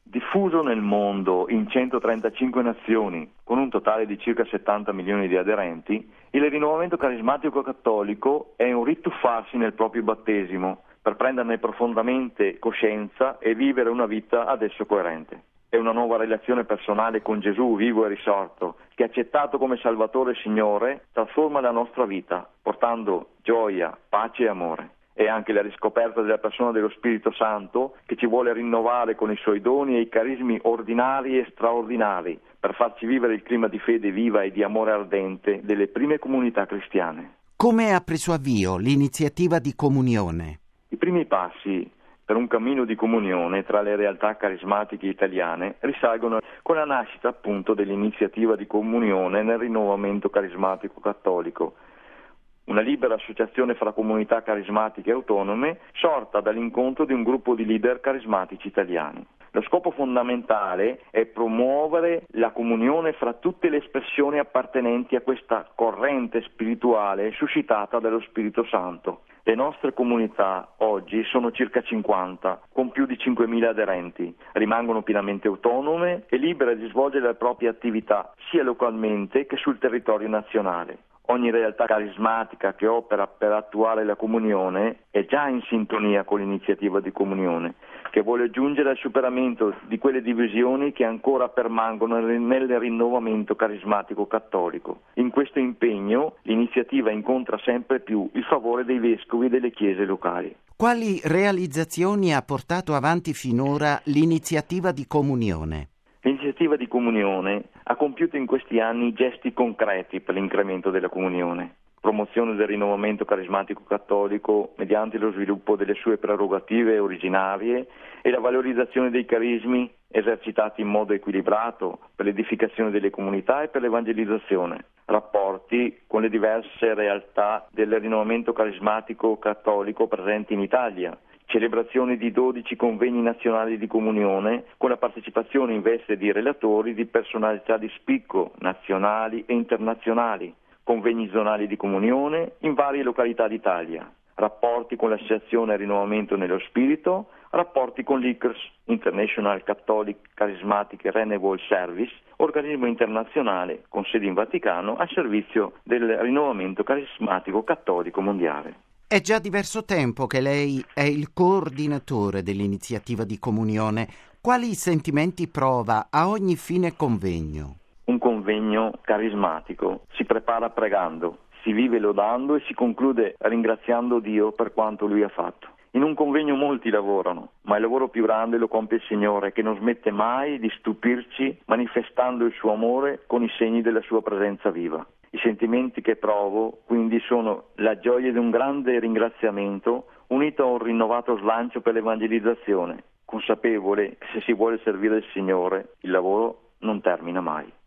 Diffuso nel mondo in 135 nazioni, con un totale di circa 70 milioni di aderenti, il rinnovamento carismatico cattolico è un rituffarsi nel proprio battesimo per prenderne profondamente coscienza e vivere una vita ad esso coerente. È una nuova relazione personale con Gesù vivo e risorto, che accettato come Salvatore e Signore trasforma la nostra vita, portando gioia, pace e amore. È anche la riscoperta della persona dello Spirito Santo che ci vuole rinnovare con i suoi doni e i carismi ordinari e straordinari per farci vivere il clima di fede viva e di amore ardente delle prime comunità cristiane. Come ha preso avvio l'iniziativa di comunione? I primi passi per un cammino di comunione tra le realtà carismatiche italiane risalgono con la nascita appunto dell'iniziativa di comunione nel rinnovamento carismatico cattolico, una libera associazione fra comunità carismatiche autonome sorta dall'incontro di un gruppo di leader carismatici italiani. Lo scopo fondamentale è promuovere la comunione fra tutte le espressioni appartenenti a questa corrente spirituale suscitata dallo Spirito Santo. Le nostre comunità oggi sono circa 50, con più di 5.000 aderenti, rimangono pienamente autonome e libere di svolgere le proprie attività sia localmente che sul territorio nazionale. Ogni realtà carismatica che opera per attuare la comunione è già in sintonia con l'iniziativa di comunione, che vuole giungere al superamento di quelle divisioni che ancora permangono nel rinnovamento carismatico cattolico. In questo impegno l'iniziativa incontra sempre più il favore dei vescovi e delle chiese locali. Quali realizzazioni ha portato avanti finora l'iniziativa di comunione? L'iniziativa di comunione ha compiuto in questi anni gesti concreti per l'incremento della comunione, promozione del rinnovamento carismatico cattolico mediante lo sviluppo delle sue prerogative originarie e la valorizzazione dei carismi esercitati in modo equilibrato per l'edificazione delle comunità e per l'evangelizzazione, rapporti con le diverse realtà del rinnovamento carismatico cattolico presenti in Italia, celebrazione di 12 convegni nazionali di comunione con la partecipazione in veste di relatori di personalità di spicco nazionali e internazionali, convegni zonali di comunione in varie località d'Italia, rapporti con l'Associazione Rinnovamento nello Spirito, rapporti con l'ICRS, International Catholic Charismatic Renewal Service, organismo internazionale con sede in Vaticano al servizio del rinnovamento carismatico cattolico mondiale. È già diverso tempo che lei è il coordinatore dell'iniziativa di comunione. Quali sentimenti prova a ogni fine convegno? Un convegno carismatico si prepara pregando, si vive lodando e si conclude ringraziando Dio per quanto Lui ha fatto. In un convegno molti lavorano, ma il lavoro più grande lo compie il Signore, che non smette mai di stupirci manifestando il suo amore con i segni della sua presenza viva. I sentimenti che provo quindi sono la gioia di un grande ringraziamento unito a un rinnovato slancio per l'evangelizzazione, consapevole che se si vuole servire il Signore il lavoro non termina mai.